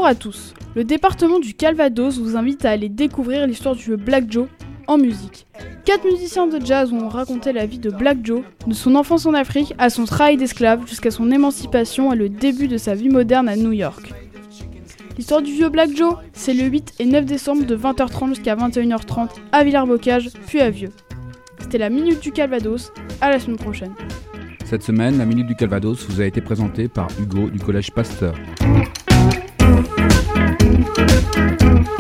à tous. Le département du Calvados vous invite à aller découvrir l'histoire du vieux Black Joe en musique. 4 musiciens de jazz ont raconté la vie de Black Joe, de son enfance en Afrique à son travail d'esclave jusqu'à son émancipation et le début de sa vie moderne à New York. L'histoire du vieux Black Joe, c'est le 8 et 9 décembre de 20h30 jusqu'à 21h30 à Villers-Bocage, puis à Vieux. C'était la Minute du Calvados, à la semaine prochaine. Cette semaine, la Minute du Calvados vous a été présentée par Hugo du Collège Pasteur.